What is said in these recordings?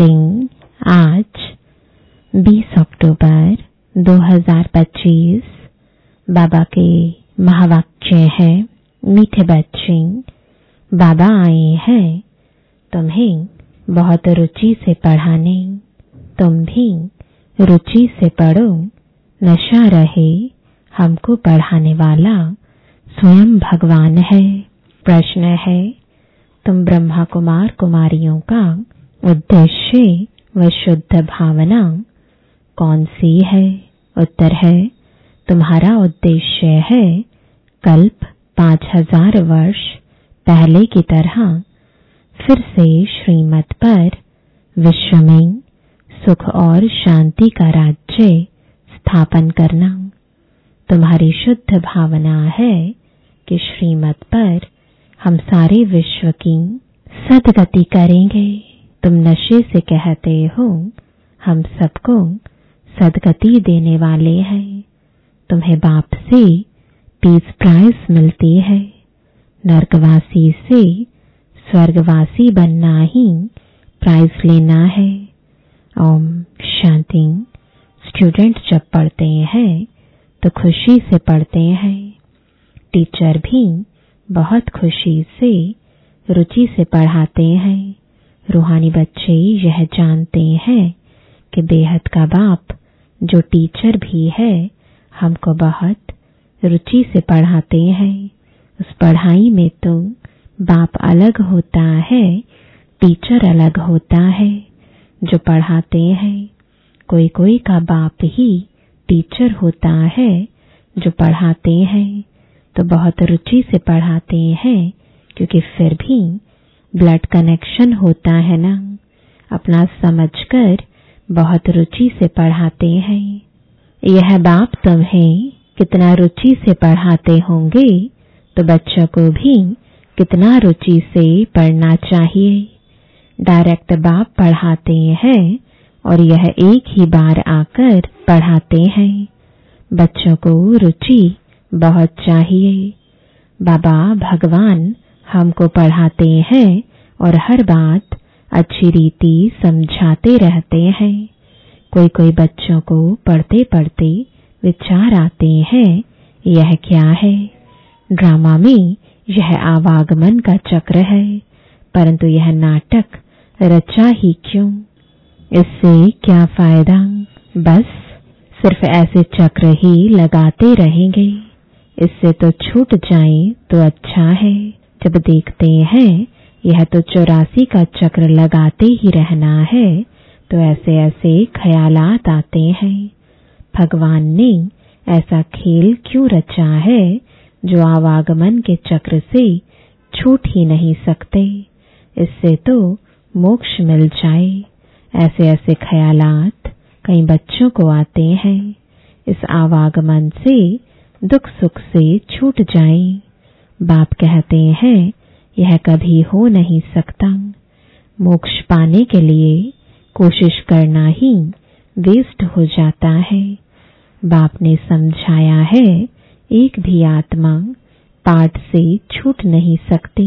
Chanting आज 20 अक्टूबर 2025 बाबा के महावाक्य है। मीठे बच्चे, बाबा आए हैं तुम्हें बहुत रुचि से पढ़ाने। तुम भी रुचि से पढ़ो। नशा रहे हमको पढ़ाने वाला स्वयं भगवान है। प्रश्न है, तुम ब्रह्मा कुमार कुमारियों का उद्देश्य व शुद्ध भावना कौन सी है? उत्तर है, तुम्हारा उद्देश्य है कल्प 5000 वर्ष पहले की तरह फिर से श्रीमत पर विश्व में सुख और शांति का राज्य स्थापन करना। तुम्हारी शुद्ध भावना है कि श्रीमत पर हम सारे विश्व की सदगति करेंगे। तुम नशे से कहते हो हम सबको सदगति देने वाले हैं। तुम्हें बाप से पीस प्राइज मिलती है। नरकवासी से स्वर्गवासी बनना ही प्राइज लेना है। ओम शांति। स्टूडेंट जब पढ़ते हैं तो खुशी से पढ़ते हैं। टीचर भी बहुत खुशी से रुचि से पढ़ाते हैं। रूहानी बच्चे यह जानते हैं कि बेहद का बाप जो टीचर भी है हमको बहुत रुचि से पढ़ाते हैं। उस पढ़ाई में तो बाप अलग होता है, टीचर अलग होता है। जो पढ़ाते हैं कोई कोई का बाप ही टीचर होता है। जो पढ़ाते हैं तो बहुत रुचि से पढ़ाते हैं, क्योंकि फिर भी ब्लड कनेक्शन होता है ना। अपना समझकर बहुत रुचि से पढ़ाते हैं। यह बाप तुम्हें कितना रुचि से पढ़ाते होंगे तो बच्चों को भी कितना रुचि से पढ़ना चाहिए। डायरेक्ट बाप पढ़ाते हैं और यह एक ही बार आकर पढ़ाते हैं। बच्चों को रुचि बहुत चाहिए। बाबा भगवान हमको पढ़ाते हैं और हर बात अच्छी रीति समझाते रहते हैं। कोई कोई बच्चों को पढ़ते पढ़ते विचार आते हैं, यह क्या है? ड्रामा में यह आवागमन का चक्र है, परंतु यह नाटक रचा ही क्यों? इससे क्या फायदा? बस सिर्फ ऐसे चक्र ही लगाते रहेंगे। इससे तो छूट जाए तो अच्छा है। जब देखते हैं यह तो 84 का चक्र लगाते ही रहना है, तो ऐसे ऐसे ख्यालात आते हैं। भगवान ने ऐसा खेल क्यों रचा है जो आवागमन के चक्र से छूट ही नहीं सकते? इससे तो मोक्ष मिल जाए। ऐसे ऐसे ख्यालात कई बच्चों को आते हैं। इस आवागमन से दुख सुख से छूट जाए। बाप कहते हैं यह कभी हो नहीं सकता। मोक्ष पाने के लिए कोशिश करना ही वेस्ट हो जाता है। बाप ने समझाया है एक भी आत्मा पाठ से छूट नहीं सकती।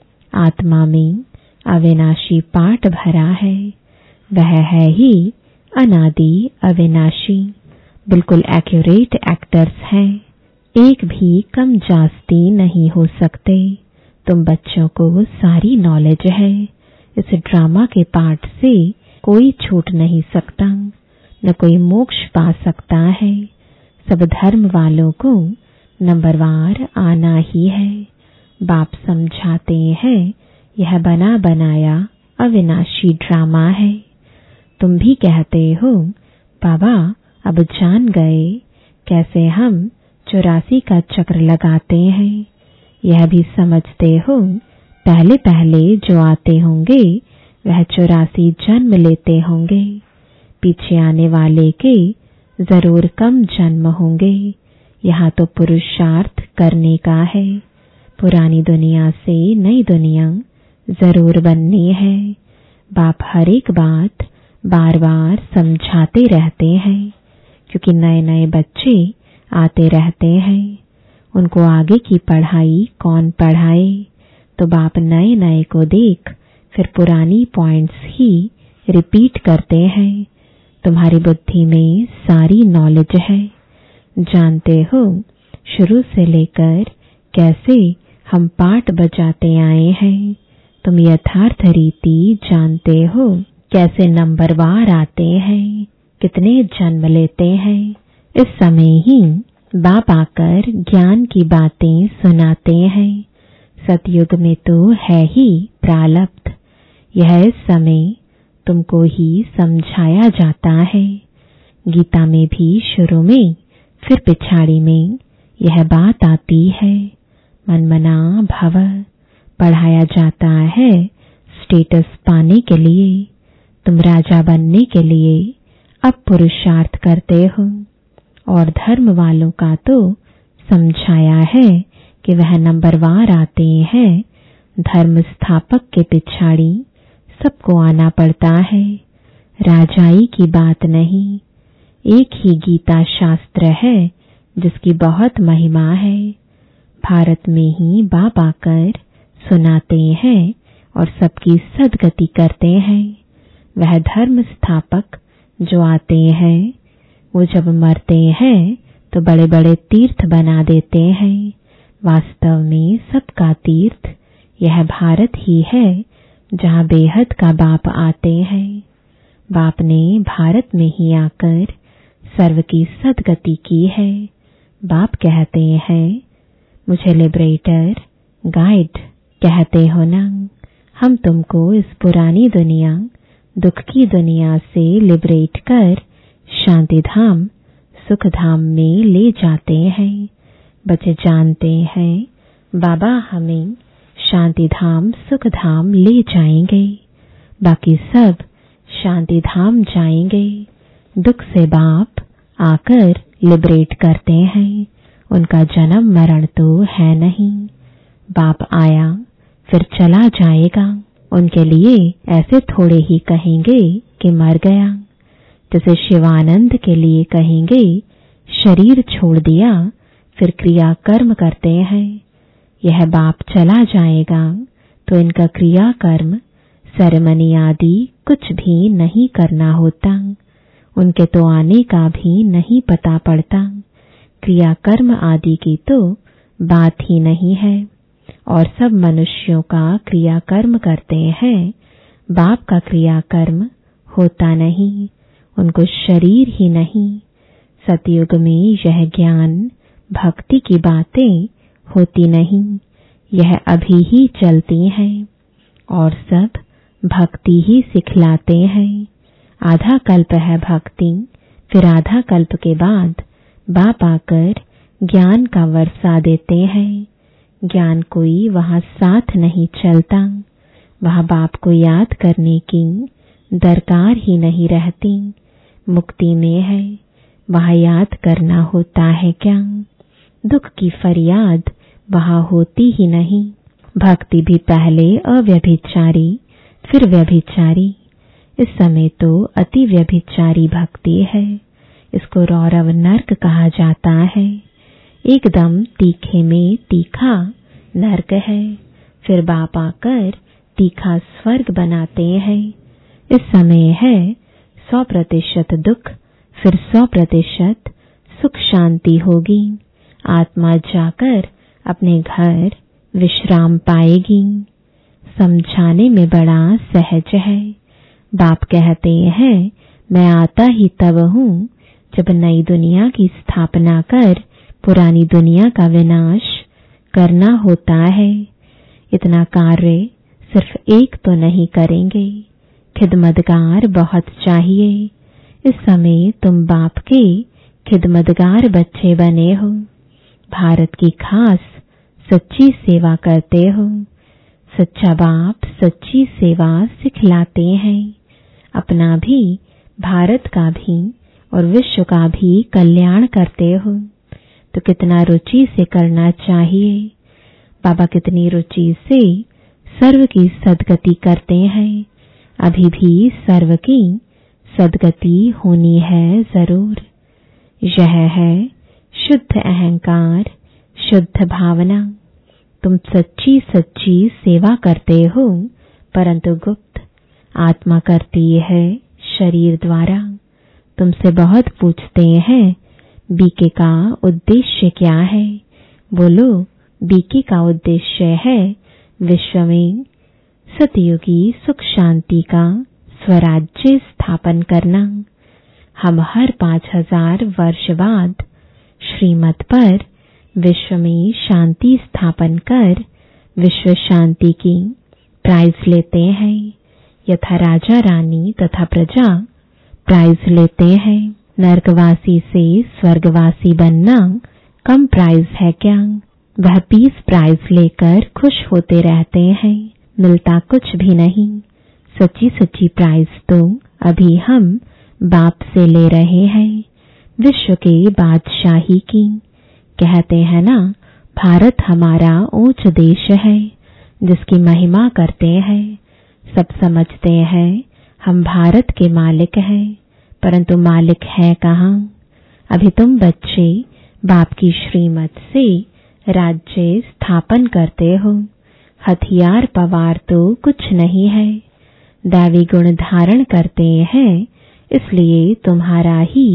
आत्मा में अविनाशी पाठ भरा है। वह है ही अनादि अविनाशी। बिल्कुल एक्यूरेट एक्टर्स हैं। एक भी कम जास्ती नहीं हो सकते। तुम बच्चों को सारी नॉलेज है। इस ड्रामा के पाठ से कोई छूट नहीं सकता, न कोई मोक्ष पा सकता है। सब धर्म वालों को नंबरवार आना ही है। बाप समझाते हैं यह बना बनाया अविनाशी ड्रामा है। तुम भी कहते हो बाबा अब जान गए कैसे हम 84 का चक्र लगाते हैं। यह भी समझते हो पहले पहले जो आते होंगे वह 84 जन्म लेते होंगे। पीछे आने वाले के जरूर कम जन्म होंगे। यहाँ तो पुरुषार्थ करने का है। पुरानी दुनिया से नई दुनिया जरूर बननी है। बाप हर एक बात बार बार समझाते रहते हैं, क्योंकि नए नए बच्चे आते रहते हैं। उनको आगे की पढ़ाई कौन पढ़ाए? तो बाप नए नए को देख फिर पुरानी पॉइंट्स ही रिपीट करते हैं। तुम्हारी बुद्धि में सारी नॉलेज है। जानते हो शुरू से लेकर कैसे हम पाठ बजाते आए हैं। तुम यथार्थ रीति जानते हो कैसे नंबरवार आते हैं, कितने जन्म लेते हैं। इस समय ही बाप आकर ज्ञान की बातें सुनाते हैं। सतयुग में तो है ही प्रारब्ध। यह समय तुमको ही समझाया जाता है। गीता में भी शुरू में फिर पिछाड़ी में यह बात आती है। मनमना भव पढ़ाया जाता है स्टेटस पाने के लिए। तुम राजा बनने के लिए अब पुरुषार्थ करते हो। और धर्म वालों का तो समझाया है कि वह नंबरवार आते हैं। धर्म स्थापक के पिछाड़ी सबको आना पड़ता है। राजाई की बात नहीं। एक ही गीता शास्त्र है जिसकी बहुत महिमा है। भारत में ही बाप आकर सुनाते हैं और सबकी सद्गति करते हैं। वह धर्म स्थापक जो आते हैं वो जब मरते हैं तो बड़े बड़े तीर्थ बना देते हैं। वास्तव में सबका तीर्थ यह भारत ही है जहाँ बेहद का बाप आते हैं। बाप ने भारत में ही आकर सर्व की सद्गति की है। बाप कहते हैं मुझे लिबरेटर गाइड कहते हो ना। हम तुमको इस पुरानी दुनिया दुख की दुनिया से लिबरेट कर शांति धाम सुख धाम में ले जाते हैं। बच्चे जानते हैं बाबा हमें शांति धाम सुख धाम ले जाएंगे। बाकी सब शांति धाम जाएंगे। दुख से बाप आकर लिबरेट करते हैं। उनका जन्म मरण तो है नहीं। बाप आया फिर चला जाएगा। उनके लिए ऐसे थोड़े ही कहेंगे कि मर गया। जैसे शिवानंद के लिए कहेंगे शरीर छोड़ दिया फिर क्रिया कर्म करते हैं। यह बाप चला जाएगा तो इनका क्रिया कर्म सेरेमनी आदि कुछ भी नहीं करना होता। उनके तो आने का भी नहीं पता पड़ता। क्रिया कर्म आदि की तो बात ही नहीं है। और सब मनुष्यों का क्रिया कर्म करते हैं। बाप का क्रिया कर्म होता नहीं। उनको शरीर ही नहीं। सतयुग में यह ज्ञान भक्ति की बातें होती नहीं। यह अभी ही चलती हैं और सब भक्ति ही सिखलाते हैं। आधा कल्प है भक्ति, फिर आधा कल्प के बाद बाप आकर ज्ञान का वर्षा देते हैं। ज्ञान कोई वहां साथ नहीं चलता। वहां बाप को याद करने की दरकार ही नहीं रहती। मुक्ति में है वहां याद करना होता है क्या। दुख की फरियाद वहां होती ही नहीं। भक्ति भी पहले अव्यभिचारी फिर व्यभिचारी। इस समय तो अति व्यभिचारी भक्ति है। इसको रौरव नर्क कहा जाता है। एकदम तीखे में तीखा नर्क है। फिर बाप आकर तीखा स्वर्ग बनाते हैं। इस समय है 100% दुख, फिर 100% सुख शांति होगी। आत्मा जाकर अपने घर विश्राम पाएगी। समझाने में बड़ा सहज है। बाप कहते हैं मैं आता ही तब हूँ जब नई दुनिया की स्थापना कर पुरानी दुनिया का विनाश करना होता है। इतना कार्य सिर्फ एक तो नहीं करेंगे। खिदमतगार बहुत चाहिए। इस समय तुम बाप के खिदमतगार बच्चे बने हो। भारत की खास सच्ची सेवा करते हो। सच्चा बाप सच्ची सेवा सिखलाते हैं। अपना भी भारत का भी और विश्व का भी कल्याण करते हो तो कितना रुचि से करना चाहिए। बाबा कितनी रुचि से सर्व की सद्गति करते हैं। अभी भी सर्व की सद्गति होनी है जरूर। यह है शुद्ध अहंकार, शुद्ध भावना। तुम सच्ची सच्ची सेवा करते हो परंतु गुप्त। आत्मा करती है शरीर द्वारा। तुमसे बहुत पूछते हैं बीके का उद्देश्य क्या है। बोलो, बीके का उद्देश्य है विश्व में सतयुगी सुख शांति का स्वराज्य स्थापन करना। हम हर 5000 वर्ष बाद श्रीमत पर विश्व में शांति स्थापन कर विश्व शांति की प्राइज लेते हैं। यथा राजा रानी तथा प्रजा प्राइज लेते हैं। नरकवासी से स्वर्गवासी बनना कम प्राइज है क्या? वह 20 प्राइज लेकर खुश होते रहते हैं, मिलता कुछ भी नहीं। सच्ची सच्ची प्राइज तो अभी हम बाप से ले रहे हैं, विश्व के बादशाही की। कहते हैं ना, भारत हमारा ऊंच देश है जिसकी महिमा करते हैं। सब समझते हैं हम भारत के मालिक हैं, परंतु मालिक है कहाँ? अभी तुम बच्चे बाप की श्रीमत से राज्य स्थापन करते हो। हथियार पवार तो कुछ नहीं है, दैवी गुण धारण करते हैं, इसलिए तुम्हारा ही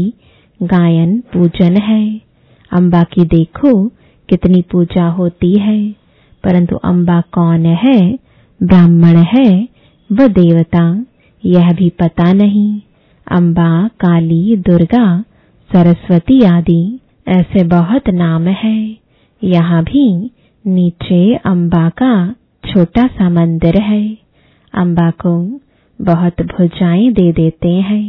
गायन पूजन है। अम्बा की देखो कितनी पूजा होती है, परंतु अम्बा कौन है, ब्राह्मण है व देवता, यह भी पता नहीं। अम्बा, काली, दुर्गा, सरस्वती आदि ऐसे बहुत नाम है। यहाँ भी नीचे अम्बा का छोटा सा मंदिर है। अम्बा को बहुत भुजाएं दे देते हैं,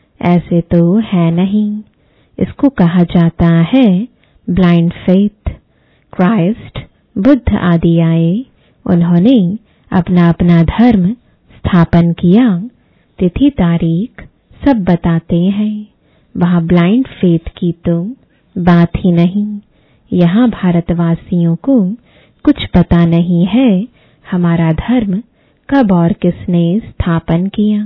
ऐसे तो है नहीं। इसको कहा जाता है ब्लाइंड फेथ। क्राइस्ट, बुद्ध आदि आए, उन्होंने अपना अपना धर्म स्थापन किया, तिथि तारीख सब बताते हैं। वहां ब्लाइंड फेथ की तो बात ही नहीं। यहाँ भारतवासियों को कुछ पता नहीं है हमारा धर्म कब और किसने स्थापन किया,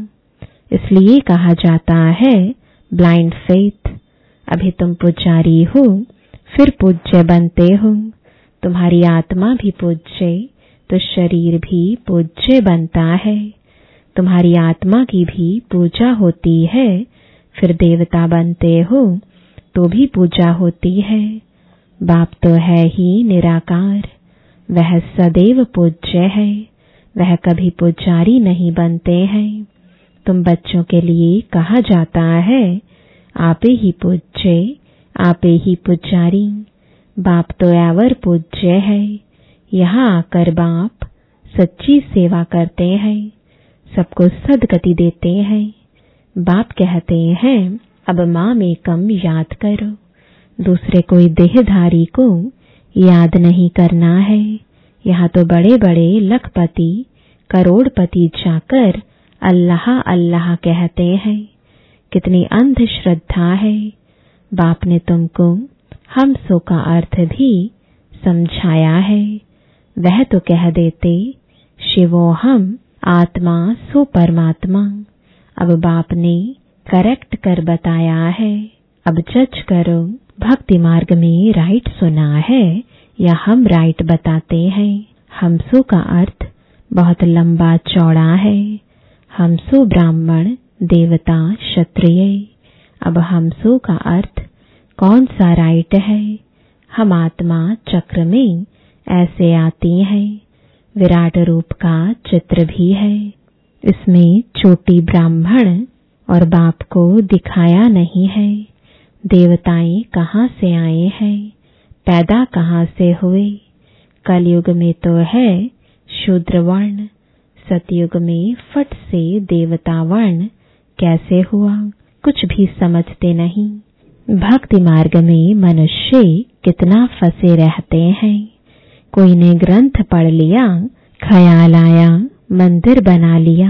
इसलिए कहा जाता है ब्लाइंड फेथ। अभी तुम पुजारी हो, फिर पूज्य बनते हो। तुम्हारी आत्मा भी पूज्य तो शरीर भी पूज्य बनता है। तुम्हारी आत्मा की भी पूजा होती है, फिर देवता बनते हो तो भी पूजा होती है। बाप तो है ही निराकार, वह सदैव पूज्य है, वह कभी पुजारी नहीं बनते हैं। तुम बच्चों के लिए कहा जाता है आपे ही पूज्य, आपे ही पुजारी। बाप तो एवर पूज्य है। यहाँ आकर बाप सच्ची सेवा करते हैं, सबको सदगति देते हैं। बाप कहते हैं अब माम एकम याद करो। दूसरे कोई देहधारी को याद नहीं करना है। यहाँ तो बड़े बड़े लखपति करोड़पति जाकर अल्लाह अल्लाह कहते हैं। कितनी अंधश्रद्धा है। बाप ने तुमको हम सो का अर्थ भी समझाया है। वह तो कह देते शिवोहम आत्मा सो परमात्मा। अब बाप ने करेक्ट कर बताया है। अब जज करो, भक्ति मार्ग में राइट सुना है या हम राइट बताते हैं। हमसो का अर्थ बहुत लंबा चौड़ा है। हमसो ब्राह्मण, देवता, क्षत्रिय। अब हमसो का अर्थ कौन सा राइट है? हम आत्मा चक्र में ऐसे आती हैं। विराट रूप का चित्र भी है। इसमें चोटी ब्राह्मण और बाप को दिखाया नहीं है। देवताएं कहाँ से आए हैं, पैदा कहाँ से हुए? कलयुग में तो है शूद्र वर्ण, सतयुग में फट से देवता वर्ण कैसे हुआ? कुछ भी समझते नहीं। भक्ति मार्ग में मनुष्य कितना फंसे रहते हैं। कोई ने ग्रंथ पढ़ लिया, ख्याल आया मंदिर बना लिया,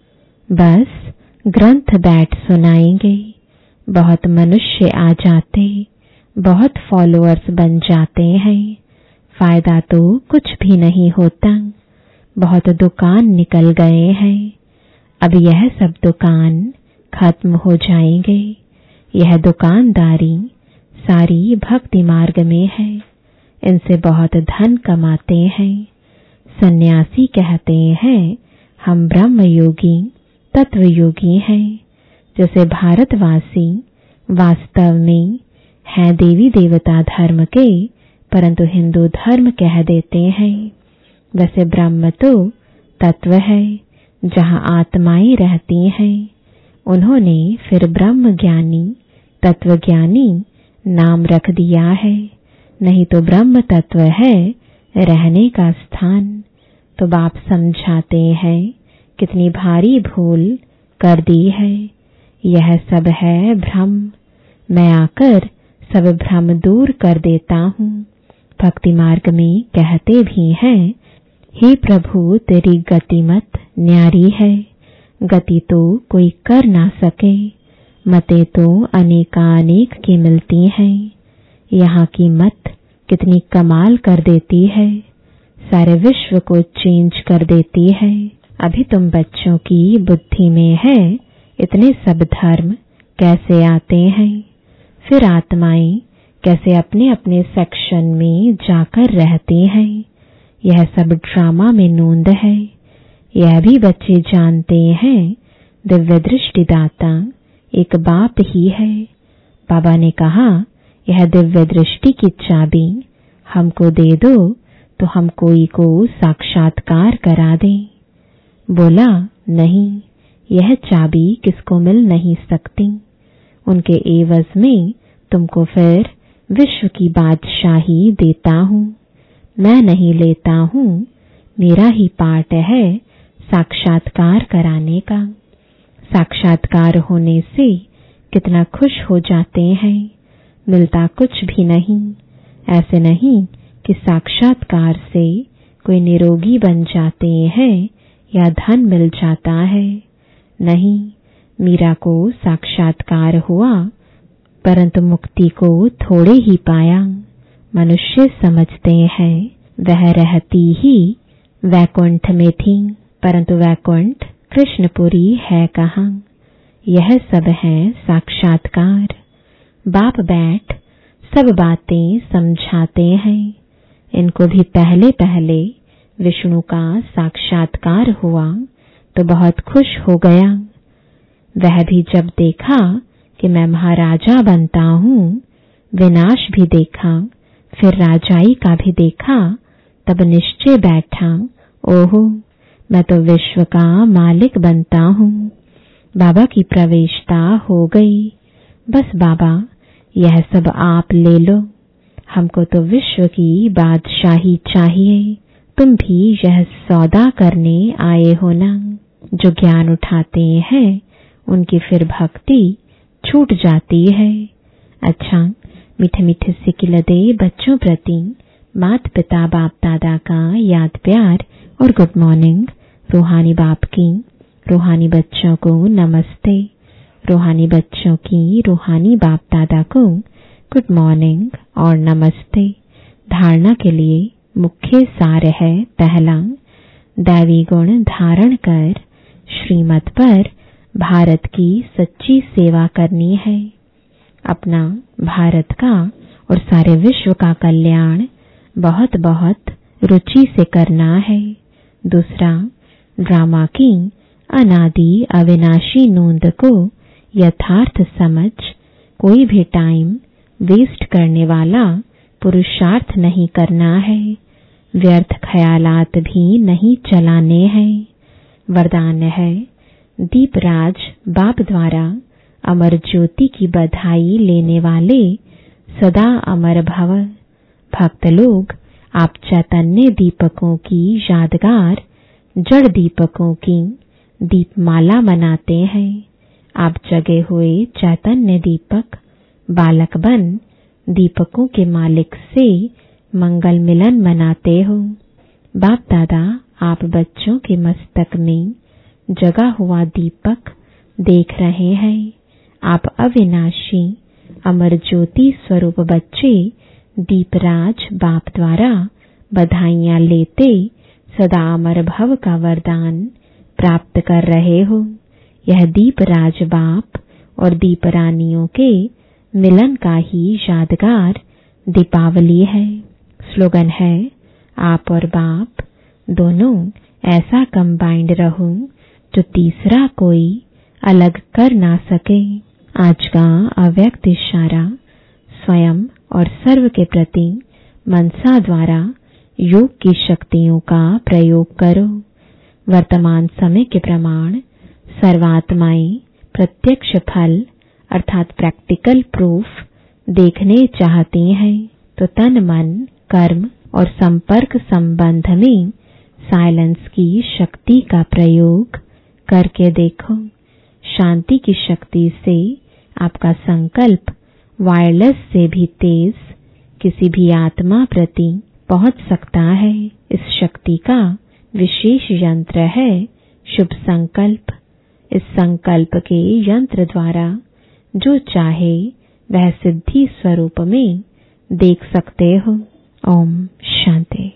बस ग्रंथ बैठ सुनाएंगे। बहुत मनुष्य आ जाते, बहुत फॉलोअर्स बन जाते हैं, फायदा तो कुछ भी नहीं होता। बहुत दुकान निकल गए हैं। अब यह सब दुकान खत्म हो जाएंगे। यह दुकानदारी सारी भक्ति मार्ग में है। इनसे बहुत धन कमाते हैं। सन्यासी कहते हैं हम ब्रह्म योगी, तत्वयोगी हैं। जैसे भारतवासी वास्तव में हैं देवी देवता धर्म के, परंतु हिंदू धर्म कह देते हैं, वैसे ब्रह्म तो तत्व है जहाँ आत्माएं रहती हैं। उन्होंने फिर ब्रह्म ज्ञानी तत्वज्ञानी नाम रख दिया है, नहीं तो ब्रह्म तत्व है रहने का स्थान। तो बाप समझाते हैं कितनी भारी भूल कर दी है, यह सब है भ्रम। मैं आकर सब भ्रम दूर कर देता हूँ। भक्ति मार्ग में कहते भी हैं, हे प्रभु तेरी गति मत न्यारी है, गति तो कोई कर ना सके, मतें तो अनेकानेक की मिलती हैं। यहाँ की मत कितनी कमाल कर देती है, सारे विश्व को चेंज कर देती है। अभी तुम बच्चों की बुद्धि में है इतने सब धर्म कैसे आते हैं, फिर आत्माएं कैसे अपने अपने सेक्शन में जाकर रहती हैं। यह सब ड्रामा में नोंद है। यह भी बच्चे जानते हैं दिव्य दृष्टिदाता एक बाप ही है। बाबा ने कहा, यह दिव्य दृष्टि की चाबी हमको दे दो तो हम कोई को साक्षात्कार करा दें। बोला, नहीं, यह चाबी किसको मिल नहीं सकती। उनके एवज में तुमको फिर विश्व की बादशाही देता हूँ। मैं नहीं लेता हूँ, मेरा ही पार्ट है साक्षात्कार कराने का। साक्षात्कार होने से कितना खुश हो जाते हैं, मिलता कुछ भी नहीं। ऐसे नहीं कि साक्षात्कार से कोई निरोगी बन जाते हैं या धन मिल जाता है। नहीं, मीरा को साक्षात्कार हुआ परंतु मुक्ति को थोड़े ही पाया। मनुष्य समझते हैं वह रहती ही वैकुंठ में थी, परंतु वैकुंठ कृष्णपुरी है कहाँ। यह सब है साक्षात्कार। बाप बैठ सब बातें समझाते हैं। इनको भी पहले पहले विष्णु का साक्षात्कार हुआ तो बहुत खुश हो गया। वह भी जब देखा कि मैं महाराजा बनता हूँ, विनाश भी देखा, फिर राजाई का भी देखा, तब निश्चय बैठा, ओहो मैं तो विश्व का मालिक बनता हूँ। बाबा की प्रवेशता हो गई। बस बाबा यह सब आप ले लो, हमको तो विश्व की बादशाही चाहिए। तुम भी यह सौदा करने आए हो ना। जो ज्ञान उठाते हैं उनकी फिर भक्ति छूट जाती है। अच्छा, मीठे मीठे सिकिलदे बच्चों प्रति मात पिता बाप दादा का याद प्यार और गुड मॉर्निंग। रूहानी बाप की रूहानी बच्चों को नमस्ते। रूहानी बच्चों की रूहानी बाप दादा को गुड मॉर्निंग और नमस्ते। धारणा के लिए मुख्य सार है, पहला, दैवी गुण धारण कर श्रीमत पर भारत की सच्ची सेवा करनी है। अपना, भारत का और सारे विश्व का कल्याण बहुत बहुत रुचि से करना है। दूसरा, ड्रामा की अनादि अविनाशी नोंद को यथार्थ समझ कोई भी टाइम वेस्ट करने वाला पुरुषार्थ नहीं करना है। व्यर्थ ख्यालात भी नहीं चलाने हैं। वरदान है, दीपराज बाप द्वारा अमर ज्योति की बधाई लेने वाले सदा अमर भव। भक्त लोग आप चैतन्य दीपकों की यादगार जड़ दीपकों की दीपमाला मनाते हैं। आप जगे हुए चैतन्य दीपक बालक बन दीपकों के मालिक से मंगल मिलन मनाते हो। बाप दादा आप बच्चों के मस्तक में जगा हुआ दीपक देख रहे हैं। आप अविनाशी अमर ज्योति स्वरूप बच्चे दीपराज बाप द्वारा बधाइयां लेते सदा अमर भव का वरदान प्राप्त कर रहे हो। यह दीपराज बाप और दीपरानियों के मिलन का ही यादगार दीपावली है। स्लोगन है, आप और बाप दोनों ऐसा कंबाइंड रहो जो तीसरा कोई अलग कर ना सके। आज का अव्यक्त इशारा स्वयं और सर्व के प्रति मनसा द्वारा योग की शक्तियों का प्रयोग करो। वर्तमान समय के प्रमाण सर्वात्माएं प्रत्यक्ष फल अर्थात प्रैक्टिकल प्रूफ देखने चाहती हैं, तो तन मन कर्म और संपर्क संबंध में साइलेंस की शक्ति का प्रयोग करके देखो। शांति की शक्ति से आपका संकल्प वायरलेस से भी तेज किसी भी आत्मा प्रति पहुंच सकता है। इस शक्ति का विशेष यंत्र है शुभ संकल्प। इस संकल्प के यंत्र द्वारा जो चाहे वह सिद्धि स्वरूप में देख सकते हो। ओम शांति।